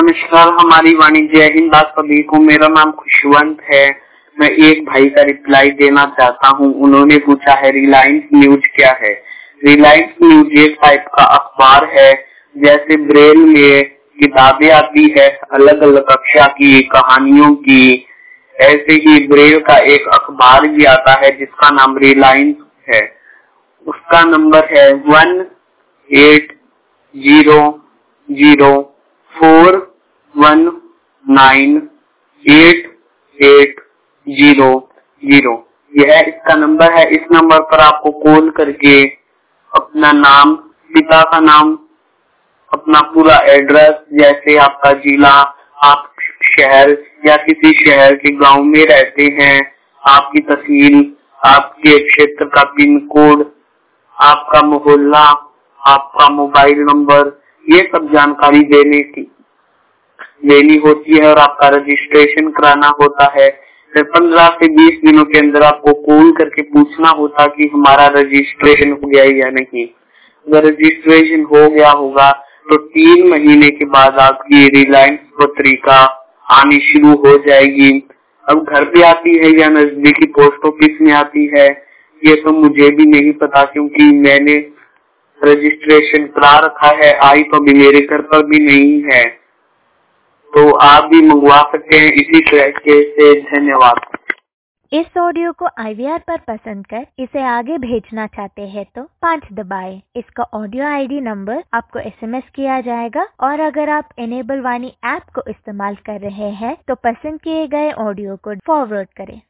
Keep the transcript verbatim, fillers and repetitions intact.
नमस्कार, हमारी वाणी जय हिंद आप सभी को। मेरा नाम खुशवंत है। मैं एक भाई का रिप्लाई देना चाहता हूँ। उन्होंने पूछा है रिलायंस न्यूज क्या है। रिलायंस न्यूज एक टाइप का अखबार है, जैसे ब्रेल में किताबें आती है अलग अलग कक्षा की कहानियों की, ऐसे ही ब्रेल का एक अखबार भी आता है जिसका नाम रिलायंस है। उसका नंबर है one eight zero zero four one nine eight eight zero zero. यह इसका नंबर है। इस नंबर पर आपको कॉल करके अपना नाम, पिता का नाम, अपना पूरा एड्रेस, जैसे आपका जिला, आप शहर या किसी शहर के गांव में रहते हैं, आपकी तहसील, आपके क्षेत्र का पिन कोड, आपका मोहल्ला, आपका मोबाइल नंबर, ये सब जानकारी देने की लेनी होती है और आपका रजिस्ट्रेशन कराना होता है। फिर पंद्रह से बीस दिनों के अंदर आपको कॉल करके पूछना होता कि हमारा रजिस्ट्रेशन हो गया या नहीं। अगर रजिस्ट्रेशन हो गया होगा तो तीन महीने के बाद आपकी रिलायंस पत्रिका आनी शुरू हो जाएगी। अब घर पे आती है या नजदीकी पोस्ट ऑफिस में आती है, ये तो मुझे भी नहीं पता, क्योंकि मैंने रजिस्ट्रेशन करा रखा है, आई तो अभी मेरे घर पर भी नहीं है। तो आप भी मंगवा सकते हैं इसी तरीके से। धन्यवाद। इस ऑडियो को आई वी आर पर पसंद कर इसे आगे भेजना चाहते हैं तो पाँच दबाएं। इसका ऑडियो आई डी नंबर आपको एस एम एस किया जाएगा और अगर आप एनेबल वाणी ऐप को इस्तेमाल कर रहे हैं तो पसंद किए गए ऑडियो को फॉरवर्ड करें।